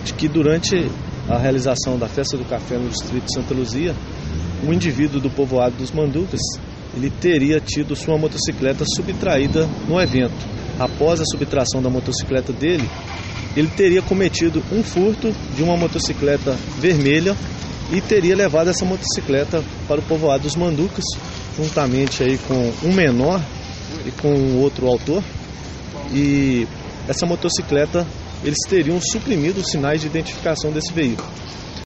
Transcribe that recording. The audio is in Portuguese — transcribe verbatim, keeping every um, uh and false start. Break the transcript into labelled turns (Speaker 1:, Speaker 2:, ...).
Speaker 1: de que durante a realização da Festa do Café no distrito de Santa Luzia, um indivíduo do povoado dos Manducas, ele teria tido sua motocicleta subtraída no evento. Após a subtração da motocicleta dele, ele teria cometido um furto de uma motocicleta vermelha e teria levado essa motocicleta para o povoado dos Manducas, juntamente aí com um menor e com outro autor. E essa motocicleta, eles teriam suprimido os sinais de identificação desse veículo.